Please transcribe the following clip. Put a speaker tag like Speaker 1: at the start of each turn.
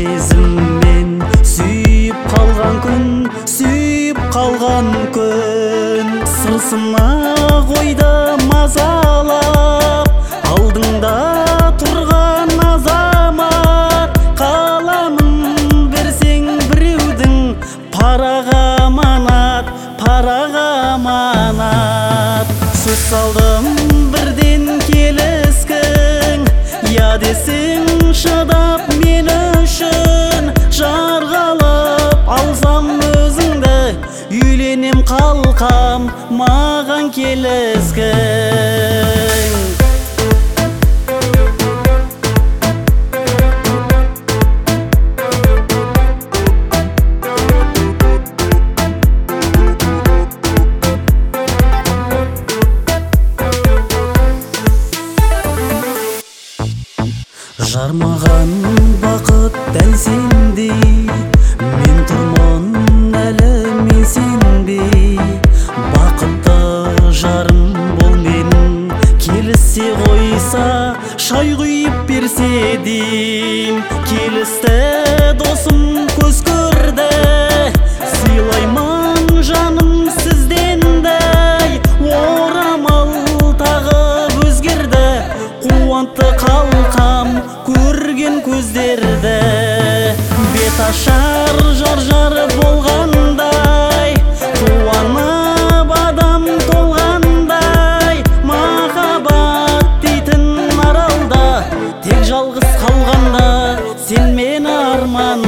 Speaker 1: сезіммен сүйіп қалған күн, сүйіп қалған күн. Сырсына қойды мазалап, алдыңда тұрған азамат. Қаламын берсең біреудің, параға аманат, параға аманат. Сөз салдым бірден келіскің, я десең шыдап мен үшін. Жарғалап алсам өзіңді, үйленем қалқам маған келіскің. Жармаған бақыт дәл сендей, мен тұрмын әлі мен сенбей. Бақытты жарым бол менің, келісе қойса шай құйып берсе дейм. Келісті досым көз көрді, сыйлаймын жаным сіздендей. Орамал тағып өзгерді, қуантты қалқам көрген көздерді. Бет ашар жар болғандай, қуанып адам толғандай. Махаббат дейтін аралда, тек жалғыз қалғанда сен мені арман